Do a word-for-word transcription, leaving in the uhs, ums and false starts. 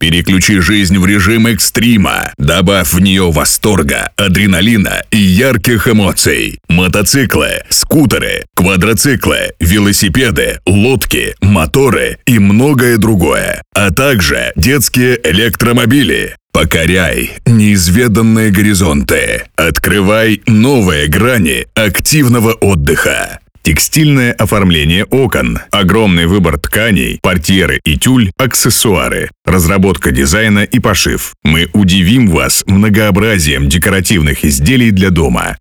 Переключи жизнь в режим экстрима. Добавь в нее восторга, адреналина и ярких эмоций. Мотоциклы, скутеры, квадроциклы, велосипеды, лодки, моторы и многое другое. А также детские электромобили. Покоряй неизведанные горизонты. Открывай новые грани активного отдыха. Текстильное оформление окон, огромный выбор тканей, портьеры и тюль, аксессуары, разработка дизайна и пошив. Мы удивим вас многообразием декоративных изделий для дома.